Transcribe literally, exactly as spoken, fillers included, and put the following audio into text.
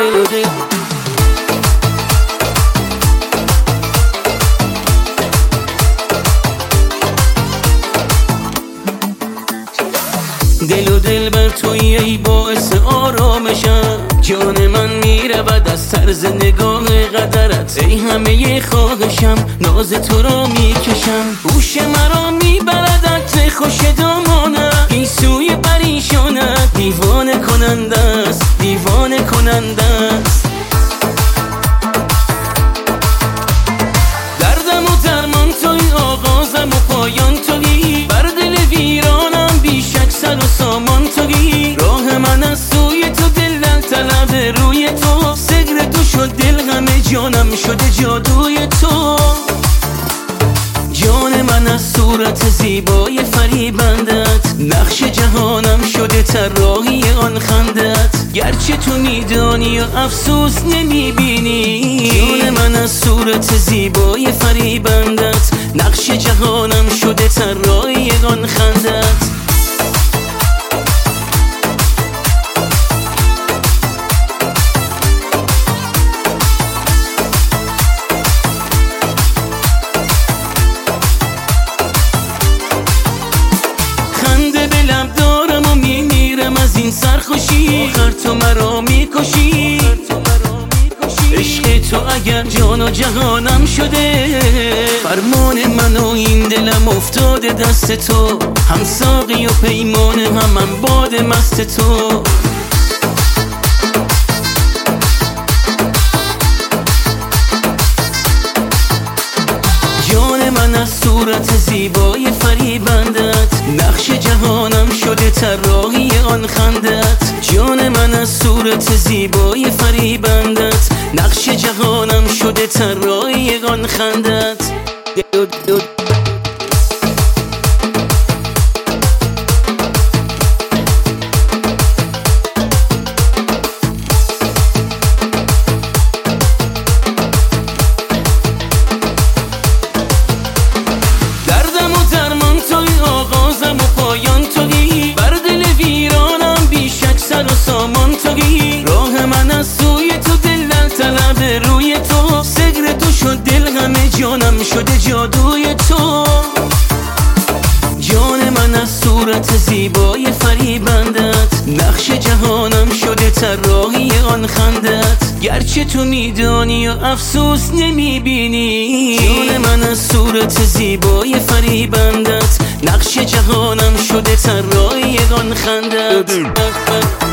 دل و دل دل و دل بر توی ای باعث آرامشم، جان من میرود از طرز نگاه قدرت، ای همه خواهشم ناز تو را میکشم، هوش مرا میبرد عطر خوش دامانت، این سوی پریشانت دیوانه کننده است، دیوانه کننده است. دردم و درمان توی، آغازم و پایان توی، بر دل ویرانم بیشک سر و سامان توی، راه من از سوی تو دل دل طلب روی تو، سگر تو شد دل همه جانم شده جادوی تو، جان من از صورت زیبای فریبندت، نقش جهانم شده طراحی آن خندت، گرچه تو میدانی و افسوس نمیبینی، جان من از صورت زیبای فریبندت، نقش جهانم شده طراحی آن خندت. این سرخوشی آخر تو مرا میکشی، عشق تو اگر جان و جهانم شده، فرمان من و این دلم افتاده دست تو، هم ساقی و پیمانه هم من باد مست تو، جان من از صورت زیبای فریبندت، نقش جهانم شده طراحی آن خندت، جان من از صورت زیبای فریبندت، نقش جهانم شده طراحی آن خندت. راه من از سوی تو دل دل طلب روی تو، سگر تو شد دل همه جانم شده جادوی تو، جان من از صورت زیبای فریبندت، نقش جهانم شده طراحی آن خندت، گرچه تو میدانی و افسوس نمیبینی، جان من از صورت زیبای فریبندت، نقش جهانم شده طراحی آن خندت.